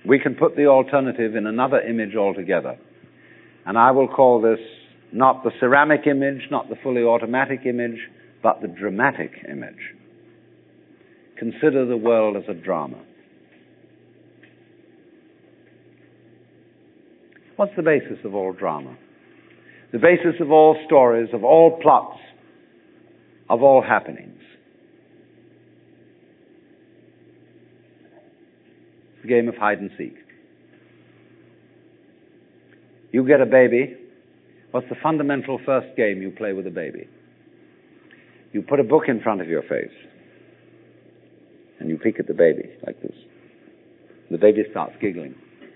We can put the alternative in another image altogether. And I will call this not the ceramic image, not the fully automatic image, but the dramatic image. Consider the world as a drama. What's the basis of all drama? The basis of all stories, of all plots, of all happenings. It's a game of hide and seek. You get a baby. What's the fundamental first game you play with a baby? You put a book in front of your face and you peek at the baby like this. The baby starts giggling.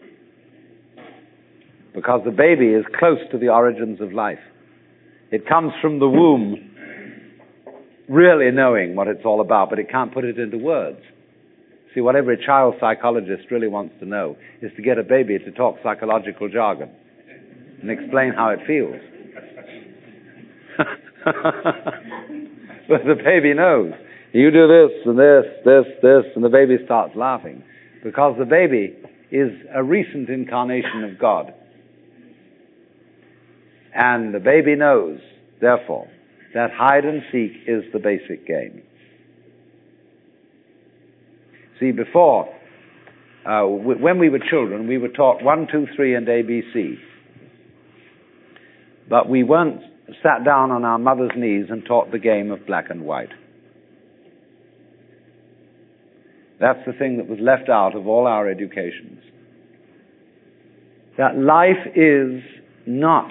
Because the baby is close to the origins of life. It comes from the womb really knowing what it's all about, but it can't put it into words. See, what every child psychologist really wants to know is to get a baby to talk psychological jargon and explain how it feels. But the baby knows. You do this and this, and the baby starts laughing. Because the baby is a recent incarnation of God. And the baby knows, therefore, that hide and seek is the basic game. See, before, when we were children, we were taught 1, 2, 3, and ABC. But we weren't sat down on our mother's knees and taught the game of black and white. That's the thing that was left out of all our educations. That life is not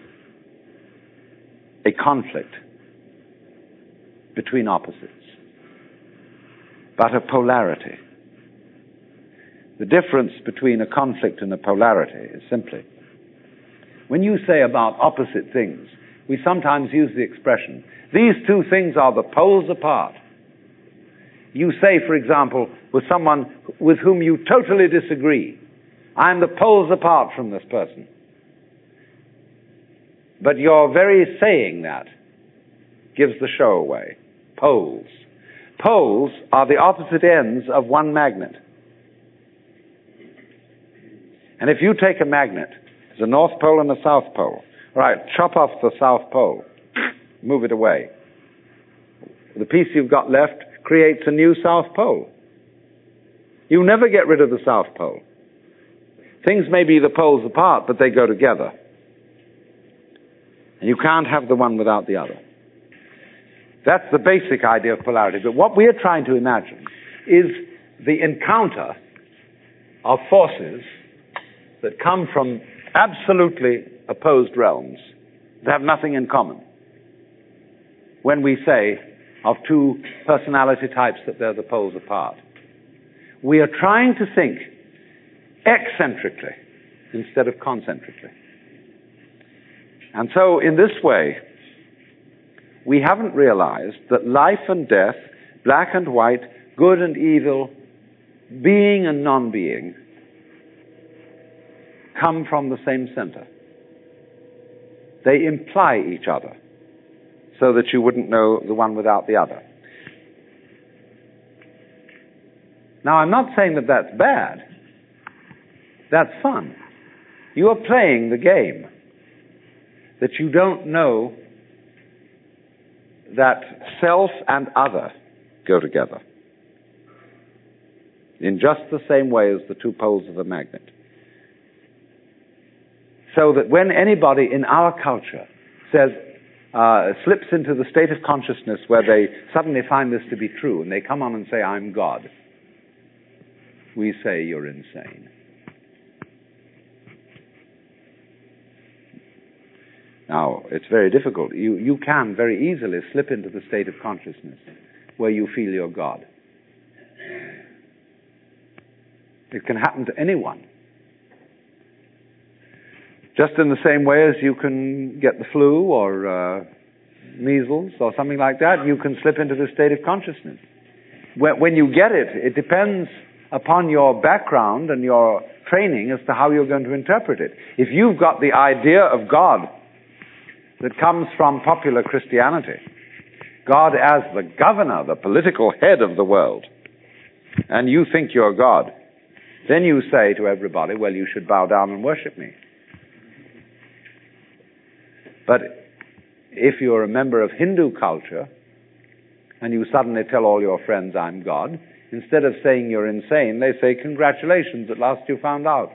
a conflict between opposites, but a polarity. The difference between a conflict and a polarity is simply, when you say about opposite things, we sometimes use the expression, these two things are the poles apart. You say, for example, with someone with whom you totally disagree, I'm the poles apart from this person. But your very saying that gives the show away. Poles. Poles are the opposite ends of one magnet. And if you take a magnet, there's a north pole and a south pole. Right, chop off the south pole, move it away. The piece you've got left creates a new south pole. You never get rid of the south pole. Things may be the poles apart, but they go together. And you can't have the one without the other. That's the basic idea of polarity. But what we are trying to imagine is the encounter of forces that come from absolutely opposed realms that have nothing in common. When we say of two personality types that they're the poles apart, we are trying to think eccentrically instead of concentrically. And so in this way, we haven't realized that life and death, black and white, good and evil, being and non-being, come from the same center. They imply each other, so that you wouldn't know the one without the other. Now, I'm not saying that that's bad. That's fun. You are playing the game that you don't know that self and other go together in just the same way as the two poles of a magnet. So that when anybody in our culture says, slips into the state of consciousness where they suddenly find this to be true and they come on and say, I'm God, we say, you're insane. Now, it's very difficult. You can very easily slip into the state of consciousness where you feel you're God. It can happen to anyone. Just in the same way as you can get the flu or measles or something like that, you can slip into the state of consciousness. When you get it, it depends upon your background and your training as to how you're going to interpret it. If you've got the idea of God that comes from popular Christianity, God as the governor, the political head of the world, and you think you're God, Then you say to everybody, well, you should bow down and worship me. But if you're a member of Hindu culture and you suddenly tell all your friends, I'm God, instead of saying you're insane, they say, congratulations, at last you found out.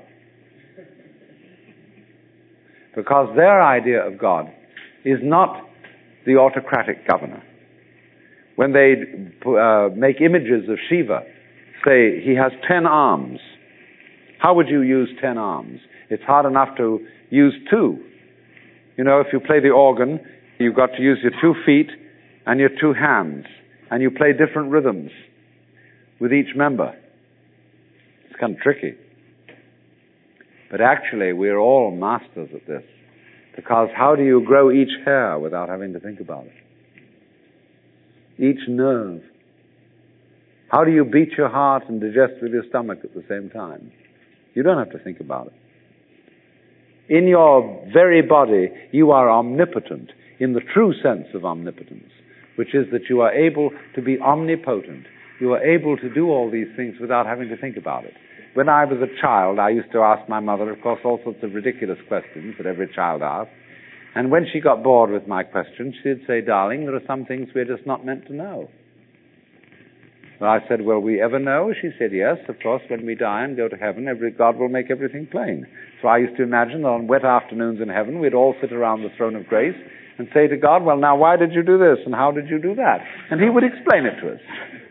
Because their idea of God is not the autocratic governor. When they make images of Shiva, say he has 10 arms. How would you use 10 arms? It's hard enough to use 2. You know, if you play the organ, you've got to use your 2 feet and your 2 hands, and you play different rhythms with each member. It's kind of tricky. But actually, we're all masters at this. Because how do you grow each hair without having to think about it? Each nerve. How do you beat your heart and digest with your stomach at the same time? You don't have to think about it. In your very body, you are omnipotent in the true sense of omnipotence, which is that you are able to be omnipotent. You are able to do all these things without having to think about it. When I was a child, I used to ask my mother, of course, all sorts of ridiculous questions that every child asks. And when she got bored with my questions, she'd say, darling, there are some things we're just not meant to know. Well, I said, will we ever know? She said, yes, of course, when we die and go to heaven, God will make everything plain. So I used to imagine that on wet afternoons in heaven, we'd all sit around the throne of grace and say to God, well, now, why did you do this? And how did you do that? And he would explain it to us.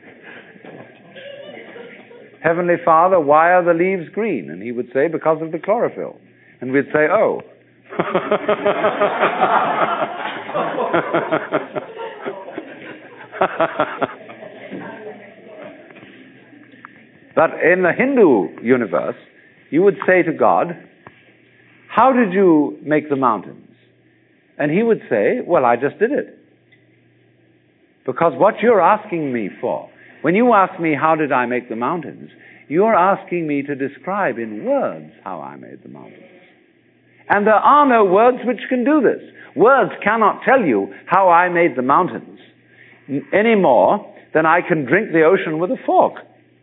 Heavenly Father, why are the leaves green? And he would say, because of the chlorophyll. And we'd say, oh. But in the Hindu universe, you would say to God, how did you make the mountains? And he would say, well, I just did it. Because what you're asking me for, when you ask me how did I make the mountains, you're asking me to describe in words how I made the mountains. And there are no words which can do this. Words cannot tell you how I made the mountains any more than I can drink the ocean with a fork.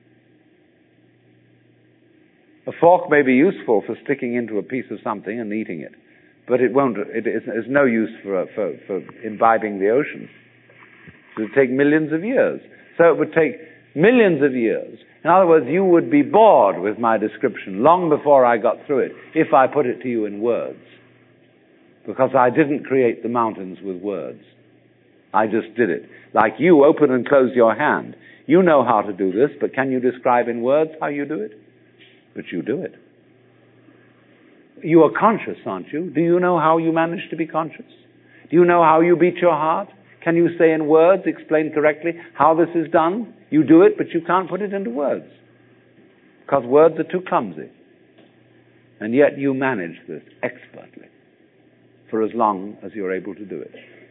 A fork may be useful for sticking into a piece of something and eating it, but it is no use for imbibing the ocean. It would take millions of years. So it would take millions of years. In other words, you would be bored with my description long before I got through it if I put it to you in words. Because I didn't create the mountains with words. I just did it. Like you open and close your hand. You know how to do this, but can you describe in words how you do it? But you do it. You are conscious, aren't you? Do you know how you manage to be conscious? Do you know how you beat your heart? Can you say in words, explain correctly how this is done? You do it, but you can't put it into words. Because words are too clumsy. And yet you manage this expertly for as long as you're able to do it.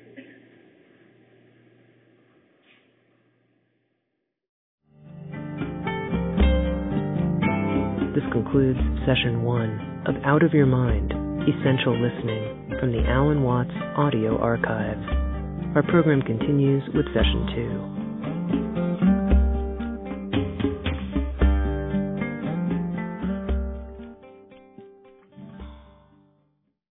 This concludes Session 1 of Out of Your Mind, Essential Listening from the Alan Watts Audio Archives. Our program continues with Session 2.